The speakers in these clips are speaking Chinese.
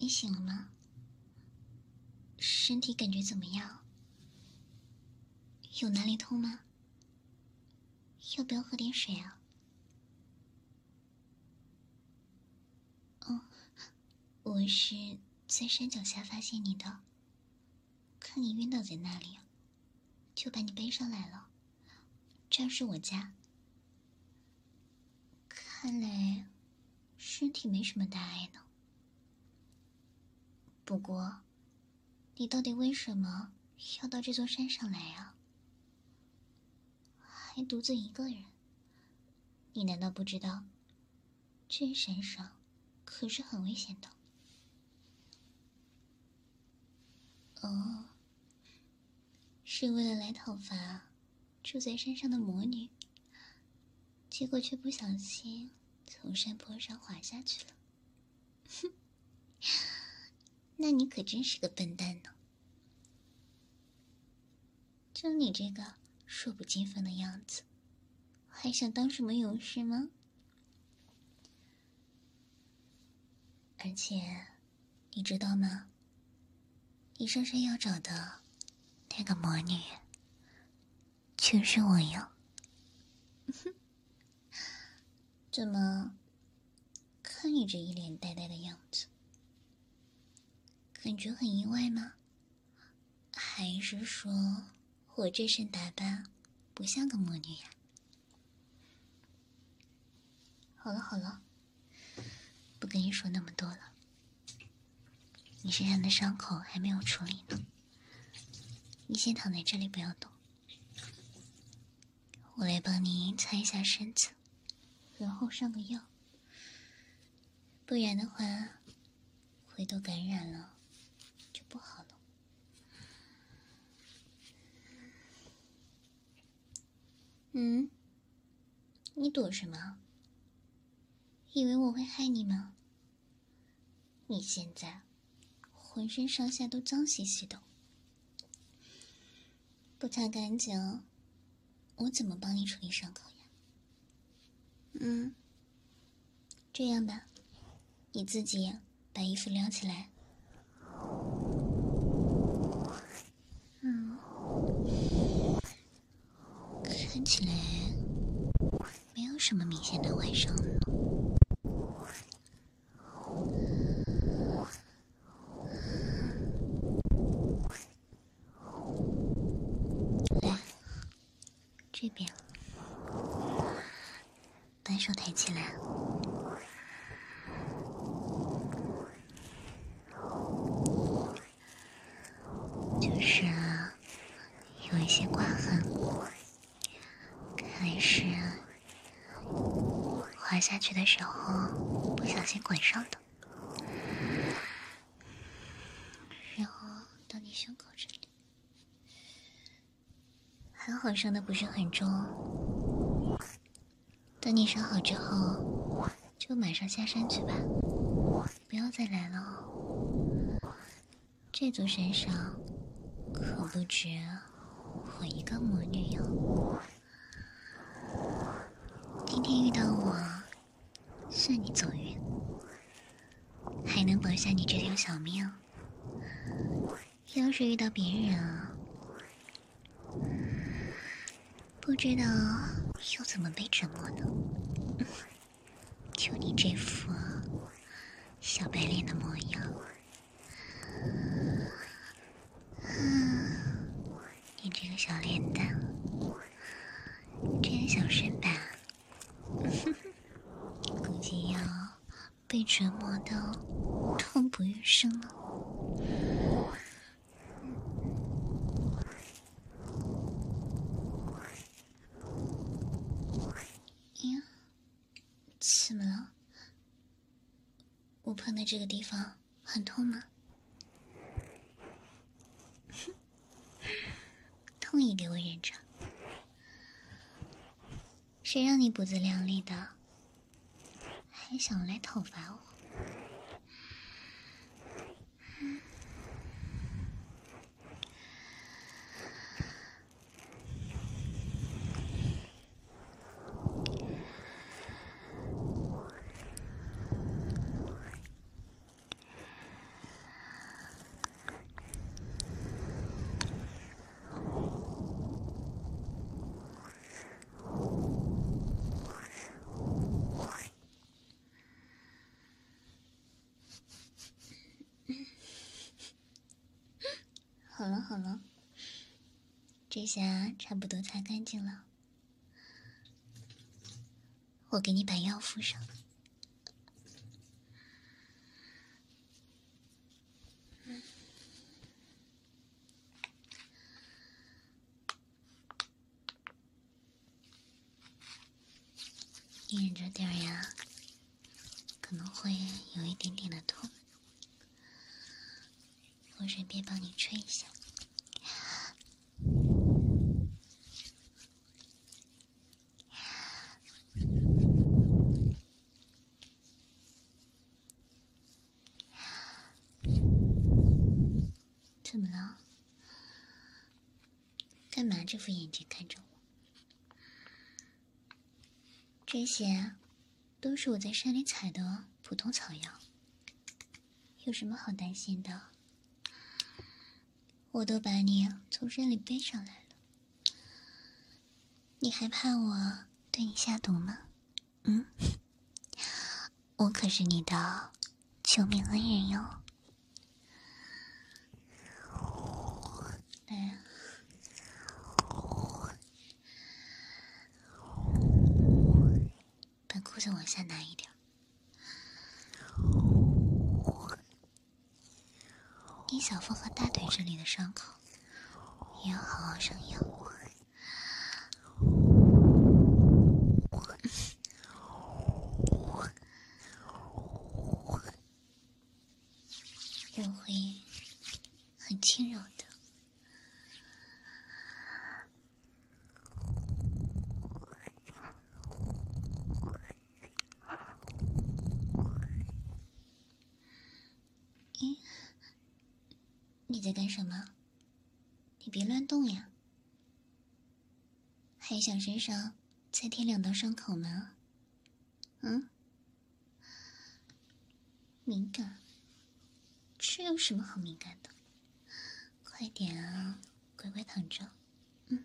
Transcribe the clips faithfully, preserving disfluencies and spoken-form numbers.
你醒了吗？身体感觉怎么样？有哪里痛吗？要不要喝点水啊？哦，我是在山脚下发现你的，看你晕倒在那里，就把你背上来了。这儿是我家。看来身体没什么大碍呢。不过，你到底为什么要到这座山上来啊？还独自一个人？你难道不知道，这山上可是很危险的？哦，是为了来讨伐住在山上的魔女，结果却不小心从山坡上滑下去了。哼，那你可真是个笨蛋呢！就你这个弱不禁风的样子，还想当什么勇士吗？而且，你知道吗？你上山要找的那个魔女，就是我哟。怎么，看你这一脸呆呆的样子，感觉很意外吗？还是说我这身打扮不像个魔女呀？好了好了，不跟你说那么多了。你身上的伤口还没有处理呢，你先躺在这里不要动，我来帮你擦一下身子，然后上个药，不然的话回头感染了就不好了。嗯，你躲什么？以为我会害你吗？你现在浑身上下都脏兮兮的，不擦干净，我怎么帮你处理伤口呀？嗯，这样吧，你自己把衣服撩起来。嗯，看起来没有什么明显的外伤呢。来，这边，单手抬起来。就是有一些刮痕，看来是滑下去的时候不小心滚上的。然后到你胸口这里，还好伤的不是很重。等你伤好之后，就马上下山去吧，不要再来了哦。这座山上可不止我一个魔女哟。今天遇到我，算你走运，还能保下你这条小命。要是遇到别人啊，不知道又怎么被折磨呢？就你这副小白脸的模样，嗯，你这个小脸蛋，这样小身板，估计要被折磨到痛不欲生了。呀，怎么了？我碰的这个地方很痛吗？痛也给我忍着。谁让你不自量力的，还想来讨伐我？ 好了，这下差不多擦干净了。我给你把药敷上。忍着点呀，可能会有一点点的痛。我顺便帮你吹一下。怎么了？干嘛这副眼睛看着我？这些都是我在山里采的普通草药，有什么好担心的？我都把你从山里背上来了，你还怕我对你下毒吗？嗯，我可是你的救命恩人哟。来，把裤子往下拿一点。你小腹和大腿这里的伤口也要好好上药。我会很轻柔的。咦，你在干什么？你别乱动呀！还想身上再添两道伤口吗？嗯？敏感？这有什么好敏感的？快点啊，乖乖躺着。嗯。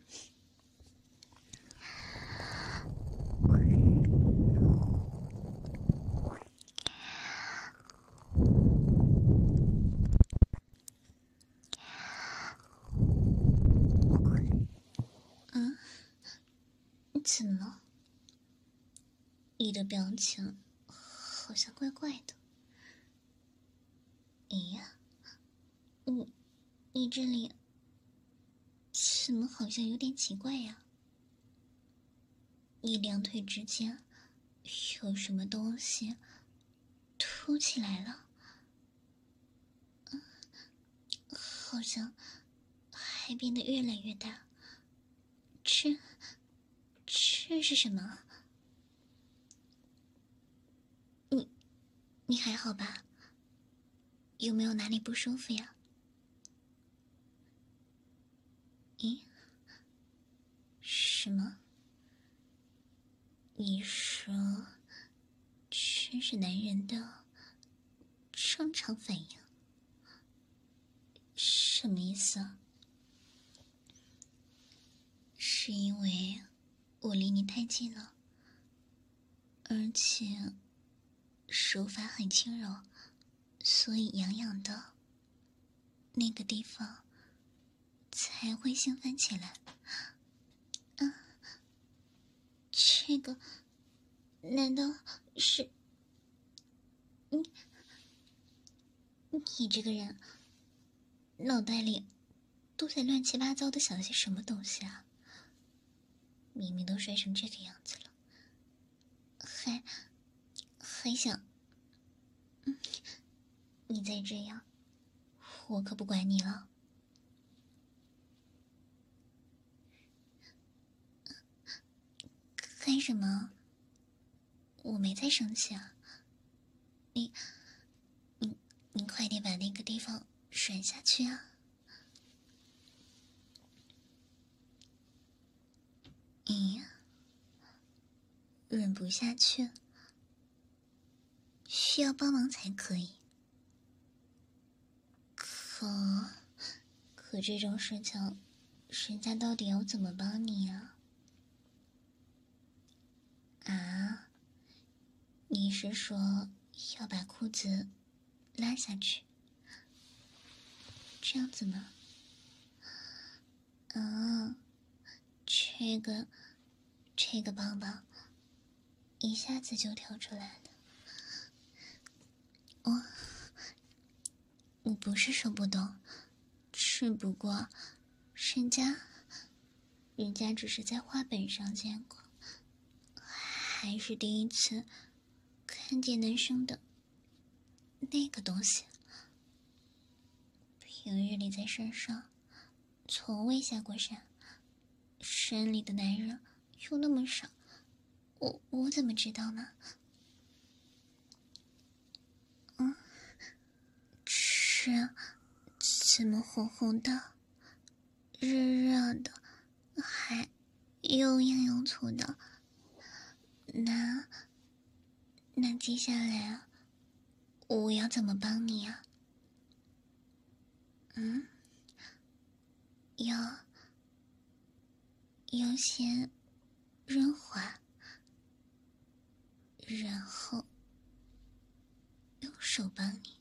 嗯？怎么了？你的表情好像怪怪的。哎呀，你你这里怎么好像有点奇怪呀？你两腿之间有什么东西凸起来了？嗯，好像还变得越来越大。这这是什么？你你还好吧？有没有哪里不舒服呀？咦？什么？你说这是男人的正常反应？什么意思啊？是因为我离你太近了，而且手法很轻柔，所以痒痒的那个地方才会兴奋起来。啊，这个难道是你？你这个人脑袋里都在乱七八糟的想些什么东西啊？明明都摔成这个样子了，还还想……嗯，你再这样，我可不管你了。干什么？我没在生气啊。你你你快点把那个地方甩下去啊！咦，忍不下去，需要帮忙才可以。可可这种事情，人家到底要怎么帮你啊？啊？你是说要把裤子拉下去，这样子吗？ 嗯，这个这个棒棒一下子就跳出来了。我我不是说不懂，只不过人家人家只是在画本上见过，还是第一次看见男生的那个东西。平日里在山上从未下过山，山里的男人又那么少，我我怎么知道呢？嗯，这怎么红红的、热热的，还又硬又粗的？那那接下来我要怎么帮你啊？嗯，要要先润滑，然后用手帮你。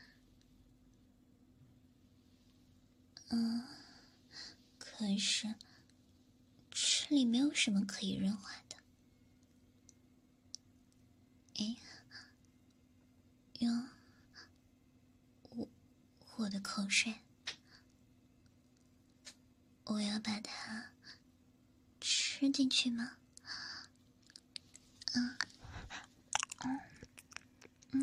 嗯，可是这里没有什么可以润滑的。哎，用我我的口水，我要把它吃进去吗？嗯嗯嗯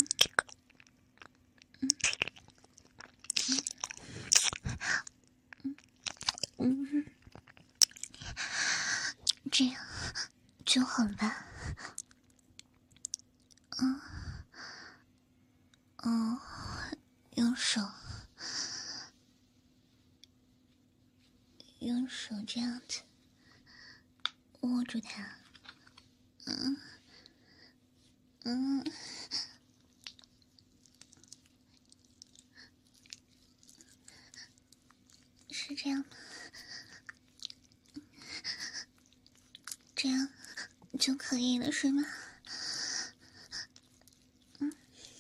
嗯嗯嗯，这样就好吧。嗯哦，用手用手这样子握住它。嗯嗯，是这样吗？这样就可以了是吗？嗯，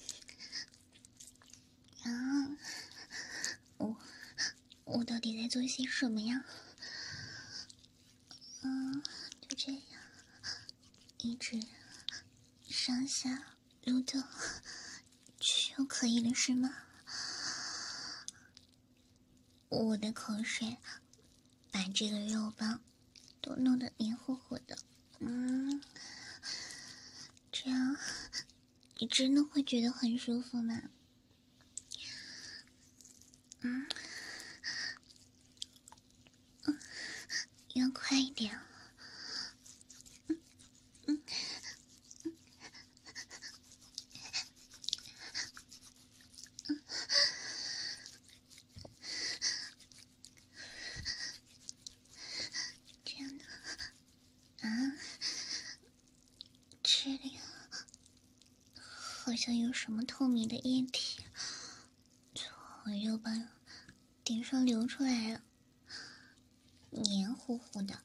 啊，我我到底在做些什么呀？嗯，就这样一直上下撸动就可以了是吗？我的口水把这个肉棒都弄得黏糊糊的。嗯，这样你真的会觉得很舒服吗？嗯，嗯，要快一点。嗯嗯嗯嗯，这样的啊，这里好像有什么透明的液体从肉棒顶上流出来了，黏糊糊的，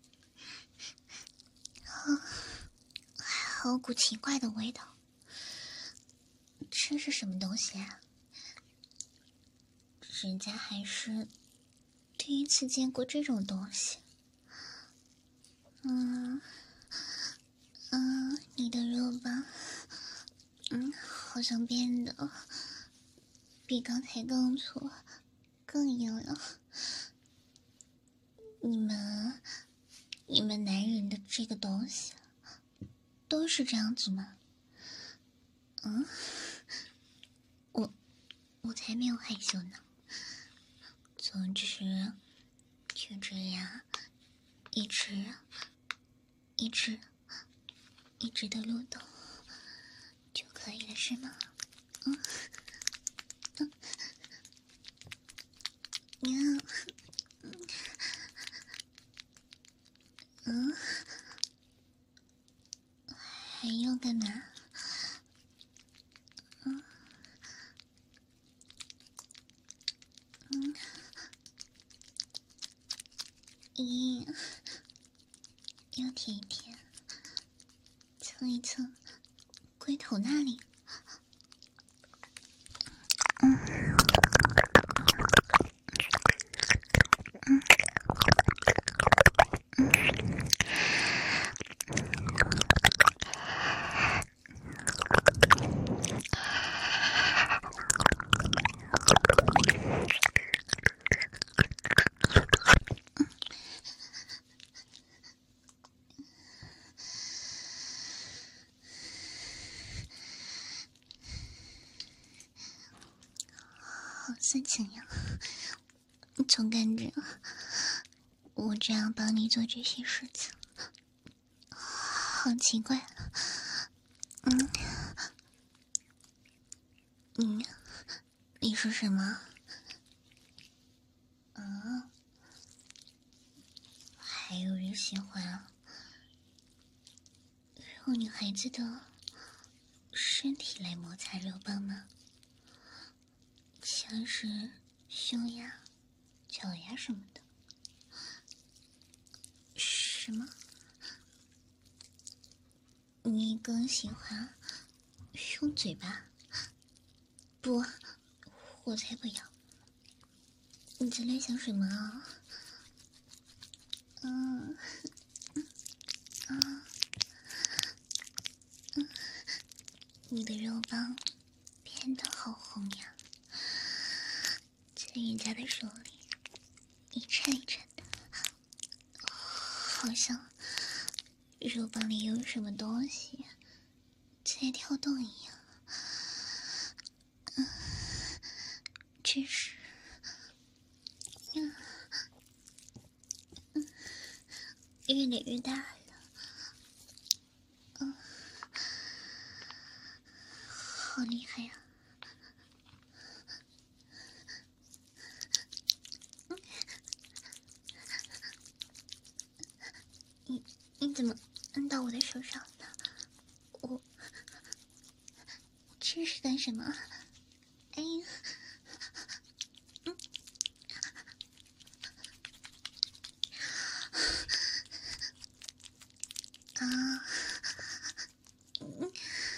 啊，还有股奇怪的味道。这是什么东西啊？人家还是第一次见过这种东西。嗯嗯，你的肉棒，嗯，好像变得比刚才更粗、更硬了。你们，你们男人的这个东西都是这样子吗？嗯，我我才没有害羞呢。总之，就这样，一直一直一直的撸动就可以了，是吗？嗯嗯，呀，嗯，还要干嘛？嗯嗯，咦，要舔一舔，蹭一蹭龟头那里。嗯嗯色情呀！总感觉我这样帮你做这些事情，好奇怪。嗯，你你说什么？啊？还有人喜欢啊？用女孩子的身体来摩擦肉棒吗？像是胸呀、脚呀什么的。什么？你更喜欢用嘴巴？不，我才不要。你在乱想什么啊？嗯，啊，嗯，你的肉棒变得好红呀，在人家的手里一颤一颤的，好像肉棒里有什么东西在跳动一样。嗯，真是，嗯嗯，越来越大了。嗯，好厉害呀！你你怎么摁到我的手上了？我这是干什么？哎呀！嗯啊！嗯，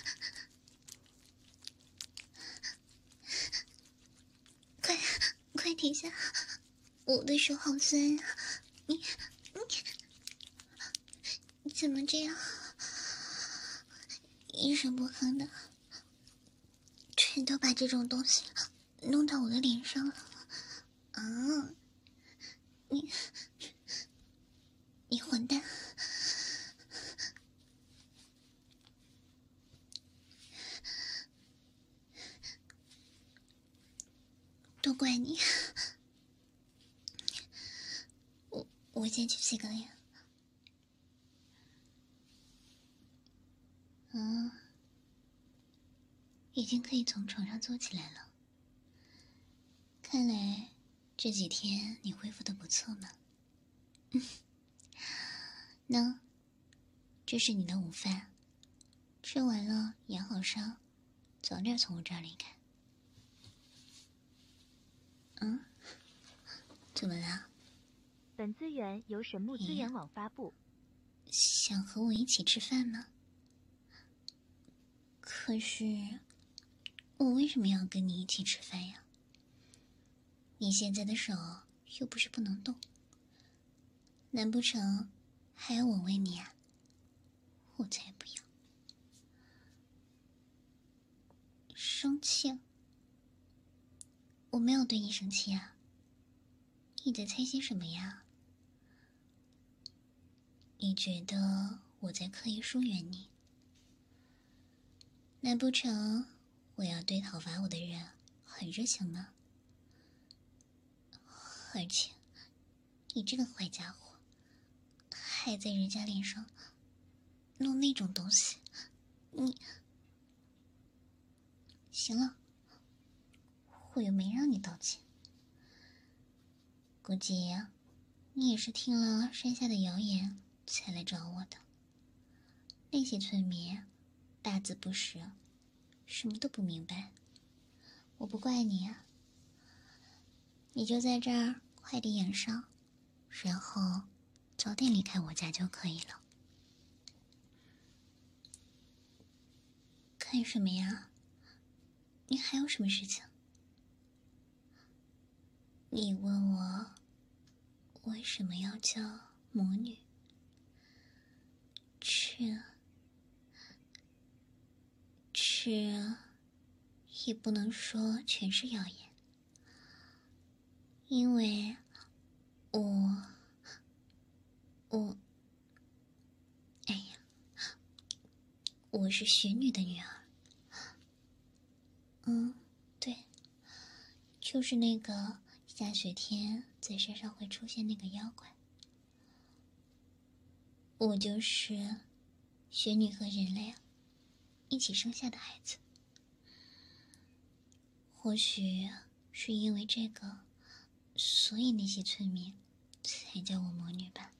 快快停下！我的手好酸呀！你你你怎么这样？一声不吭的，全都把这种东西弄到我的脸上了。啊！你你混蛋！都怪你！我我先去洗个脸。嗯，已经可以从床上坐起来了。看来这几天你恢复的不错嘛。嗯，那这是你的午饭，吃完了养好伤，早点从我这儿离开。嗯，怎么了？ 本资源由神木资源网发布。 想和我一起吃饭吗？可是我为什么要跟你一起吃饭呀？你现在的手又不是不能动，难不成还要我喂你啊？我才不要！生气？我没有对你生气啊。你在猜些什么呀？你觉得我在刻意疏远你？难不成我要对讨伐我的人很热情吗？而且你这个坏家伙，还在人家脸上弄那种东西，你……行了，我又没让你道歉。估计你也是听了山下的谣言才来找我的。那些村民大字不识，什么都不明白，我不怪你啊。你就在这儿快点养伤，然后早点离开我家就可以了。看什么呀？你还有什么事情？你问我为什么要叫魔女？这这也不能说全是谣言，因为我我哎呀，我是雪女的女儿。嗯，对， 就是那个下雪天在山上会出现那个妖怪。我就是雪女和人类一起生下的孩子。或许是因为这个，所以那些村民才叫我魔女吧。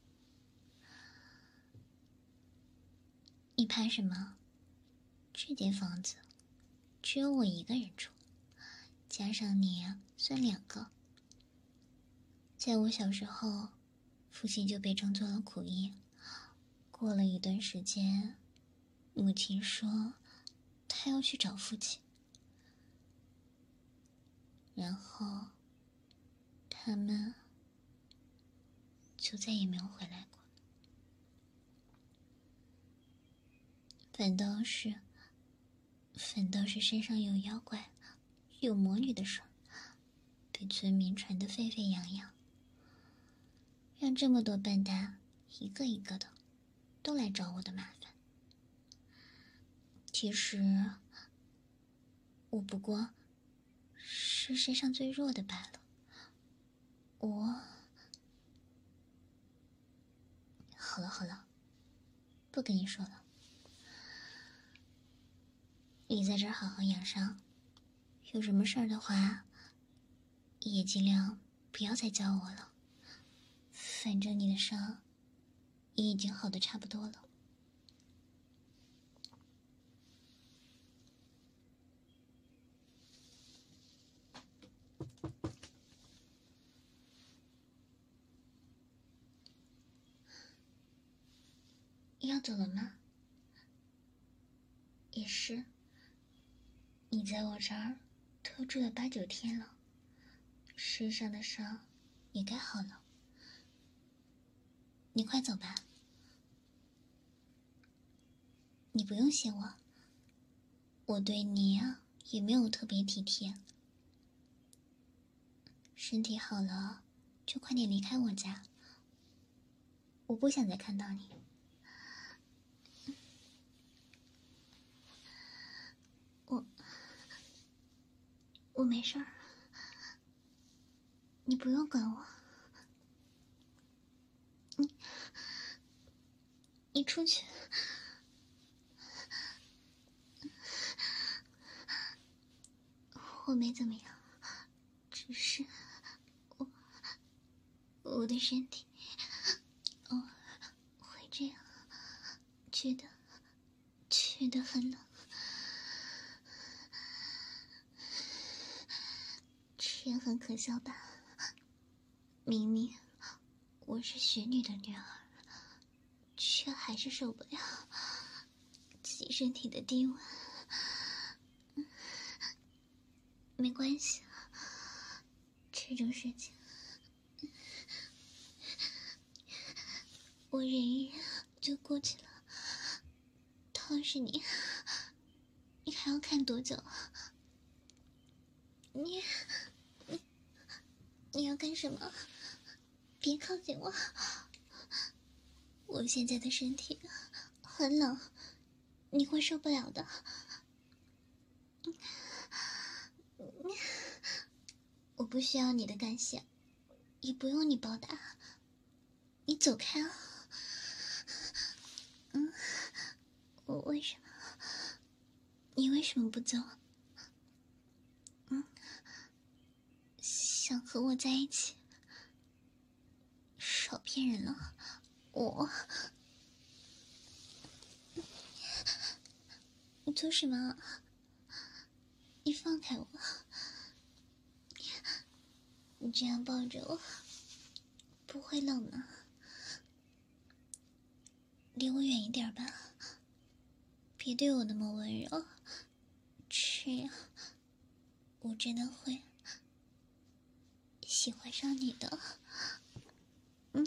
你怕什么？这间房子只有我一个人住，加上你算两个。在我小时候，父亲就被征做了苦役。过了一段时间，母亲说她要去找父亲，然后他们就再也没有回来过。反倒是反倒是身上有妖怪有魔女的事被村民传得沸沸扬扬，让这么多笨蛋一个一个的都来找我的麻烦。其实我不过是身上最弱的罢了。我好了好了，不跟你说了，你在这儿好好养伤，有什么事儿的话也尽量不要再叫我了，反正你的伤也已经好的差不多了。要走了吗？也是，你在我这儿都住了八九天了，身上的伤也该好了，你快走吧。你不用谢我，我对你啊也没有特别体贴。身体好了就快点离开我家，我不想再看到你。我我没事儿，你不用管我。你你出去。我没怎么样，只是我我的身体偶尔会这样，觉得觉得很冷。这样很可笑吧？明明我是雪女的女儿，却还是受不了自己身体的低温。没关系，这种事情我忍一忍就过去了。倒是你，你还要看多久？你你你要干什么？别靠近我，我现在的身体很冷，你会受不了的。我不需要你的感谢，也不用你报答，你走开啊！嗯，我为什么？你为什么不走？嗯，想和我在一起？少骗人了，我……你做什么？你放开我！你这样抱着我，不会冷吗？离我远一点吧，别对我那么温柔，这样我真的会喜欢上你的。嗯。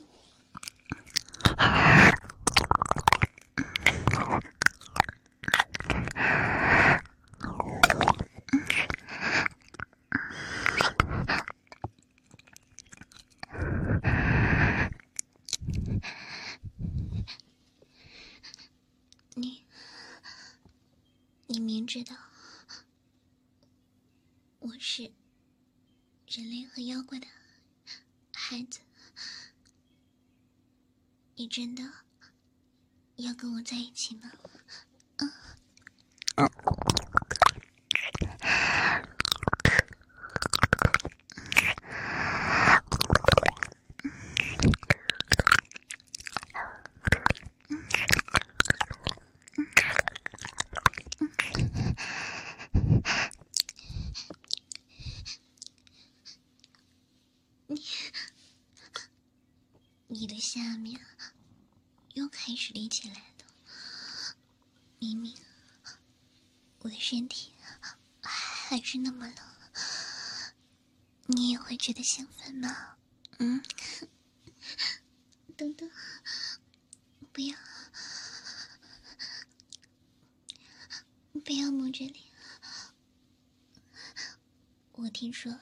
你，你明知道我是人类和妖怪的孩子，你真的要跟我在一起吗？嗯。你的下面又开始立起来了，明明我的身体还是那么冷，你也会觉得兴奋吗？嗯，等等，不要，不要摸这里。我听说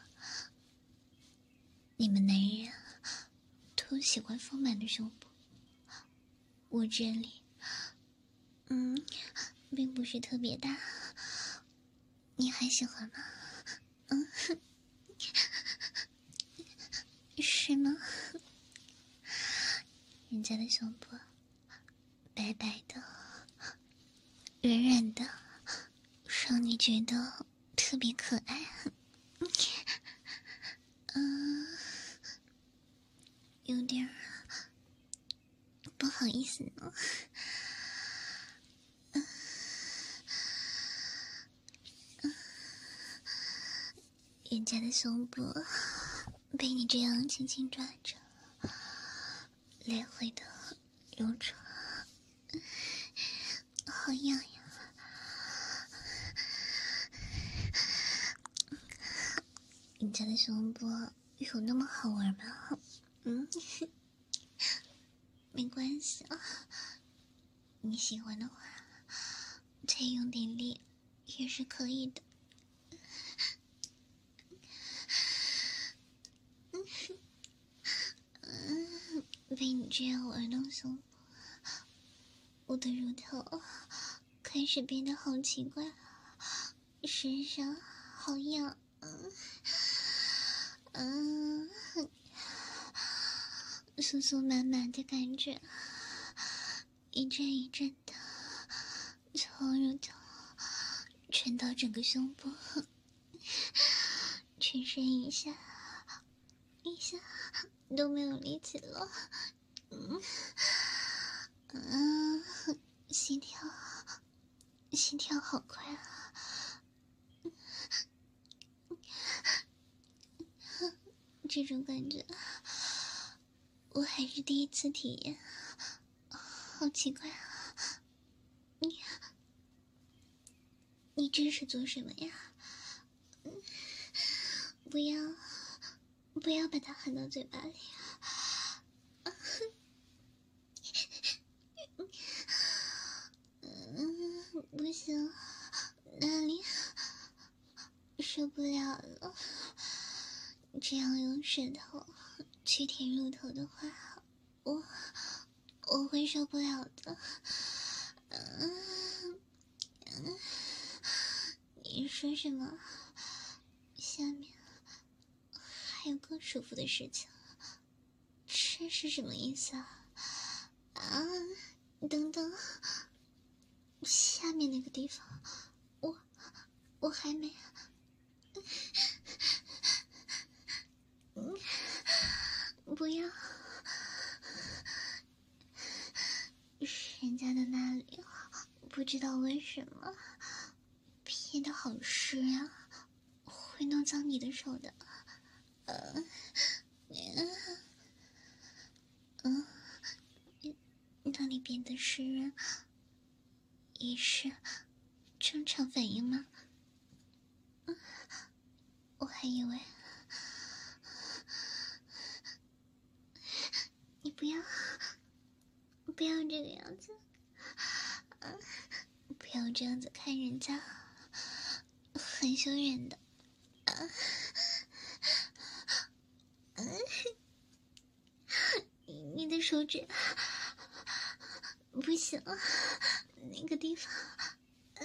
你们男人都喜欢丰满的胸部，我这里，嗯，并不是特别大，你还喜欢吗？嗯，是吗？人家的胸部白白的、软软的，让你觉得特别可爱。嗯，有点儿不好意思呢。嗯，人家的胸部被你这样轻轻抓着，来回的揉着，好痒呀！人家的胸部有那么好玩吗？嗯，没关系啊，你喜欢的话，再用点力也是可以的。嗯，被你这样玩弄胸部，我的乳头开始变得好奇怪，身上好痒。嗯嗯，酥酥满满的感觉，一阵一阵的从乳头传到整个胸部，全身一下一下都没有力气了。嗯嗯，心跳心跳好快啊！这种感觉我还是第一次体验，好奇怪啊！你你这是做什么呀？不要不要把它含到嘴巴里啊！嗯，不行，那里受不了了。这样用舌头去舔乳头的话，我我会受不了的。嗯嗯，你说什么？下面还有更舒服的事情？这是什么意思啊？啊，等等，下面那个地方，我我还没。嗯，不要，人家的那里不知道为什么变得好湿啊，会弄脏你的手的。嗯嗯，那里变得湿润也是正常反应吗？嗯，我还以为你不要不要这个样子，啊，不要这样子看人家，很羞人的。啊，嗯，你的手指不行，那个地方，嗯，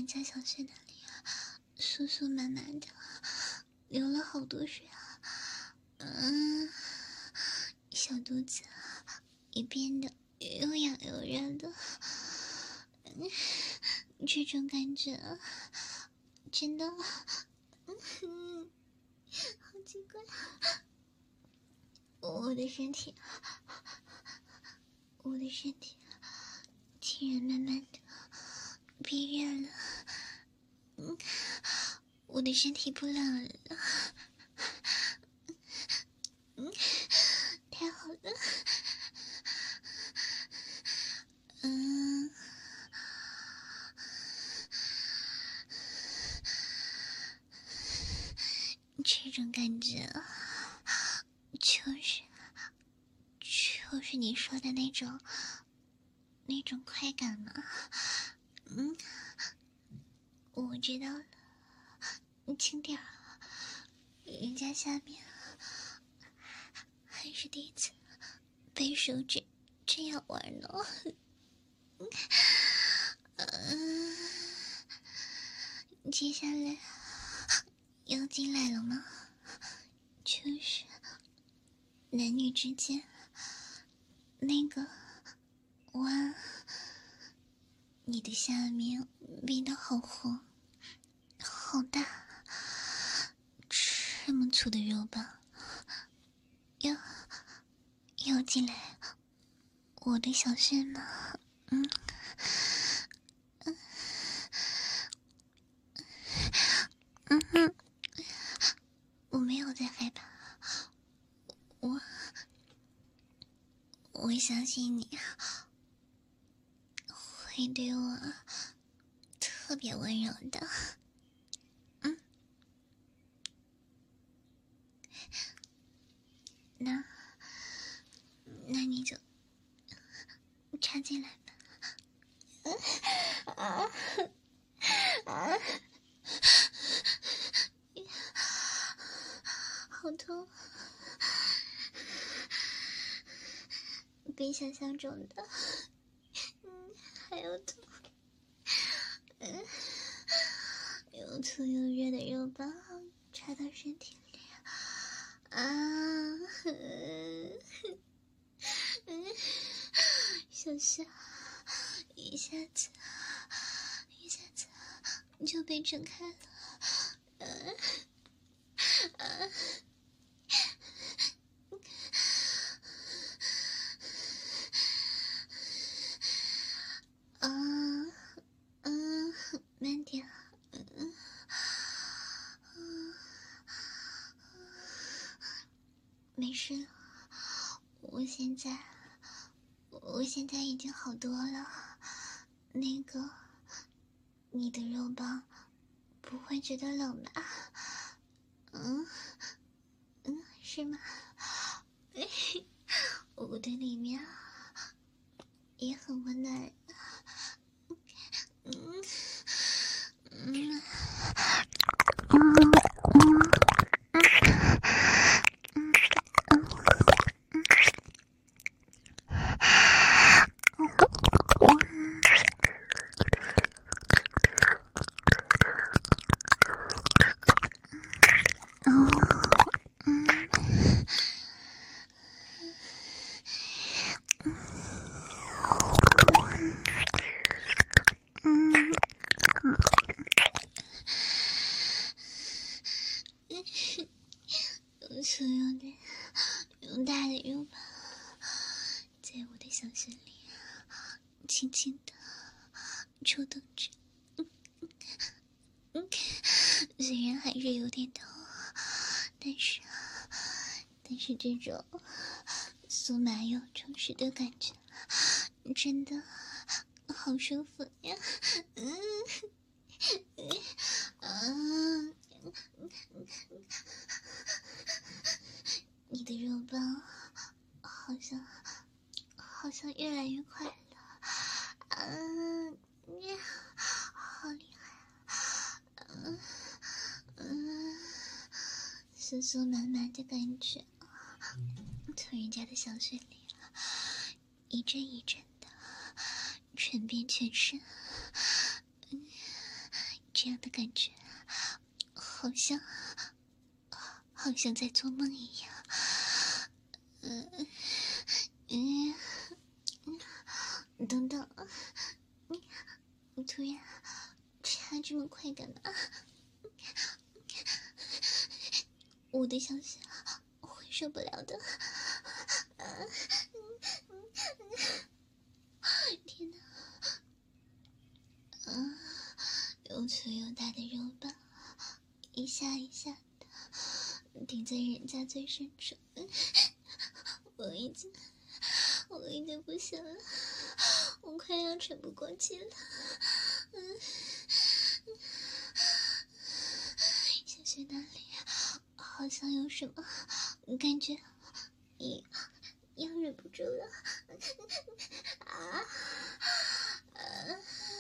人家小穴那里酥酥满满的，流了好多水啊。嗯，小肚子也变得又痒又热的。嗯，这种感觉真的，嗯，好奇怪。我的身体，我的身体竟然慢慢的变热了。嗯，我的身体不冷了。嗯，太好了。嗯，这种感觉就是就是你说的那种那种快感吗？嗯，我知道了，你轻点儿，人家下面还是第一次被手指这样玩呢。嗯，接下来要进来了吗？就是男女之间那个哇，你的下面变得好红好大，这么粗的肉棒要要进来我的小穴吗？嗯嗯嗯哼，我没有在害怕，我我相信你会对我特别温柔的。嗯，那那你就插进来吧。啊啊！好痛，比想象中的嗯还要痛。嗯，又粗又热的肉棒插到身体里啊！嗯嗯，小小一下子一下子就被撑开了。嗯嗯。啊，嗯，慢点，嗯，嗯，没事了，我现在，我现在已经好多了。那个，你的肉棒不会觉得冷吧？嗯，嗯，是吗？我的里面也很温暖。嗯嗯嗯所有的用大的肉棒在我的小穴里轻轻的触动着。嗯，虽然还是有点痛，但是但是这种酥麻又充实的感觉真的好舒服呀。嗯嗯，你的肉棒好像好像越来越快了。嗯，好厉害。嗯嗯，酥酥满满的感觉从人家的小穴里一阵一阵的传遍全身。嗯这样的感觉，好像，好像在做梦一样。嗯嗯嗯，等等，你突然插这么快干嘛？我的小小会受不了的。天哪！嗯，又粗又大的肉棒，一下一下的顶在人家最深处。我已经，我已经不行了，我快要喘不过气了。嗯，小穴那里好像有什么感觉，也要忍不住了。啊！呃，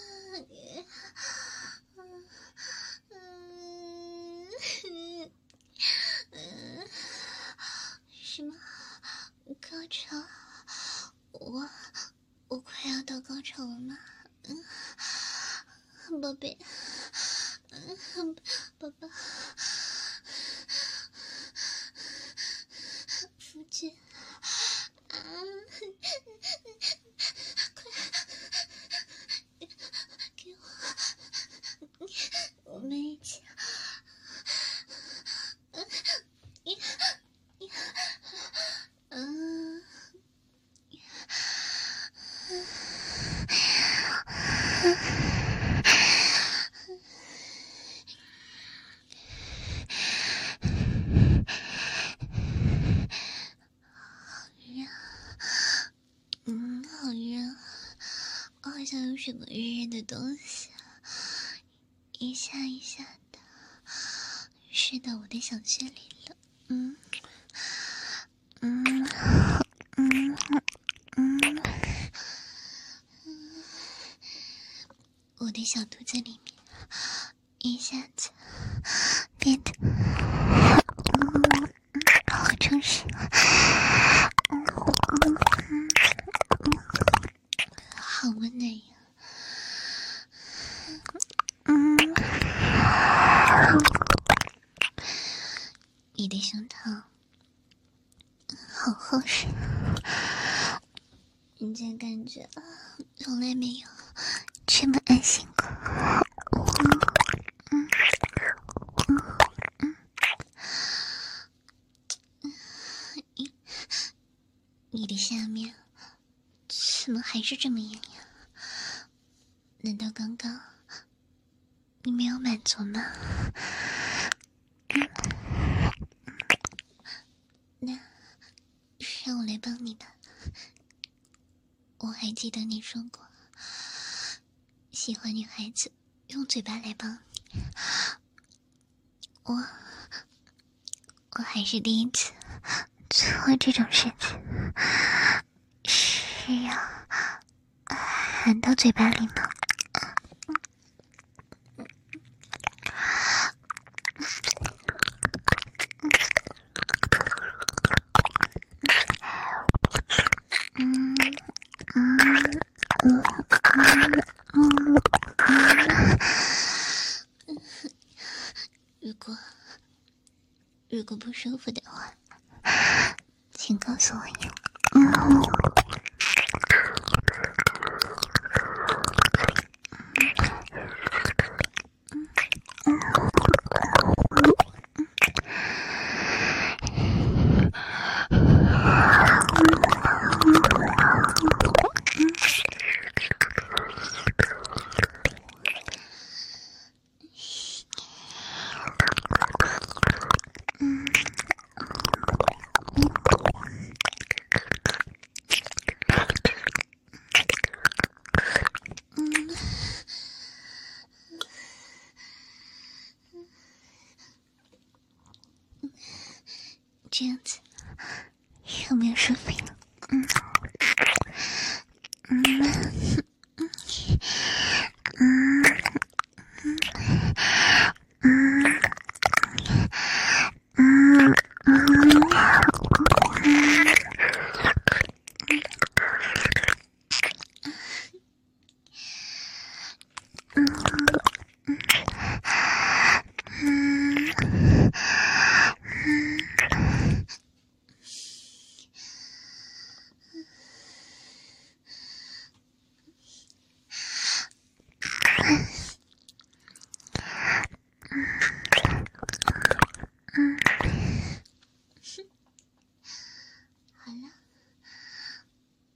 嗯嗯嗯，什么高潮？我我快要到高潮了吗？嗯，宝贝，嗯，宝宝，夫君。啊！快给我，我们一起。嗯，你，你，嗯，嗯，好热，我好像有什么热热的东西，一下一下的射到我的小穴里了。嗯，嗯，嗯，嗯，我的小肚子里面一下子变得，嗯，好充实。好温暖呀！嗯，你的胸膛好厚实，人家感觉从来没有这么安心过。嗯嗯嗯嗯，你的下面怎么还是这么硬呀？难道刚刚你没有满足吗？嗯，那让我来帮你吧。我还记得你说过，喜欢女孩子用嘴巴来帮你。我，我还是第一次做这种事情，是要含到嘴巴里吗？嗯嗯嗯嗯嗯，如果如果不舒服的话，请告诉我哟。嗯。这样子有没有舒服呀？嗯嗯嗯嗯嗯嗯嗯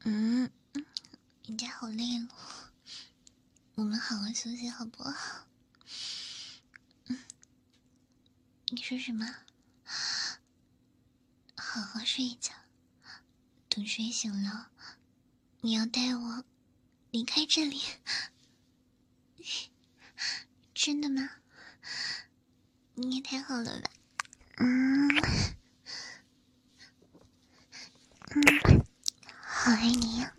嗯，人家好累了，我们好好休息好不好？嗯，你说什么？好好睡一觉，等睡醒了，你要带我离开这里。真的吗？你也太好了吧。嗯嗯，好爱你呀。